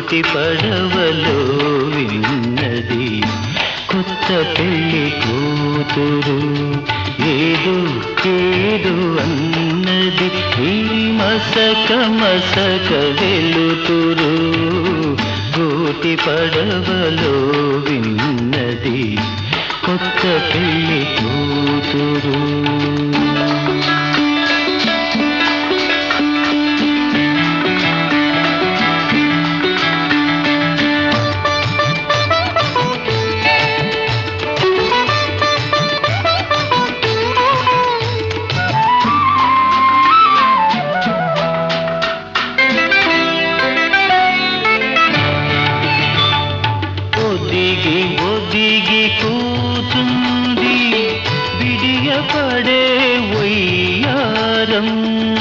గూటి పడవలో విన్నది కొత్త పెళ్లి కూతురు. ఏదో ఏదో అన్నది ఈ మసక మసక వెలుతురు. గూటి పడవలో విన్నది కొత్త పెళ్లి కూతురు. ఒదిగి ఒదిగి కూచుంది విడియపడే వయ్యారం.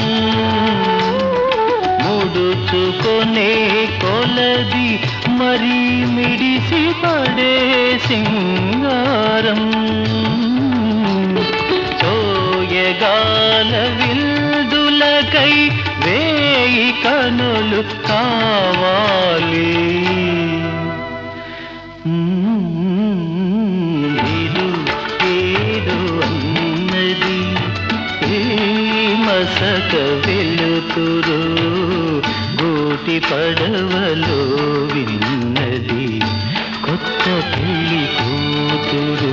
ముడుచుకొనే కొలది మరి మిడిసి పడే సింగారం. చోయగాల విల్దులకై వేయి కనులు కావాలి. ఏదో ఏదో అన్నది ఏ మసక వెలుతురు. గూటి పడవలో విన్నది కొత్త పెళ్లి కూతురు.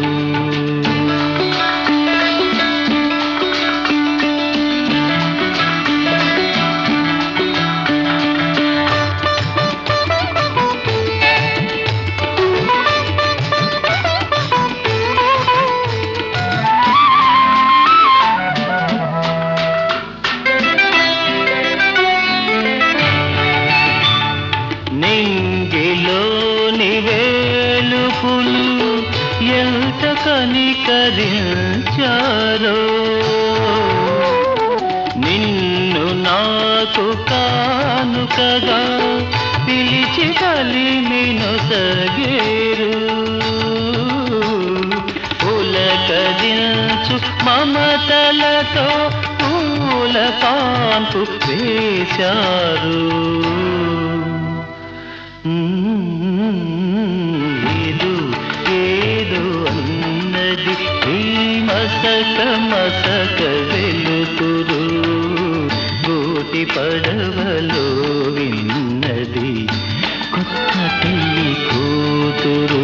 నింగిలోని వేలుపులు ఎంత కనికరించారో. నిన్ను నాకు కానుకగా పిలిచి కలిమిను సగేరు. పులకరించు మమతలతో పూల కాంపు వేశారు. ఏదో ఏదో అన్నది ఈ మసక మసక వెలుతురు. గూటి పడవలో విన్నది కొత్త పెళ్లి కూతురు.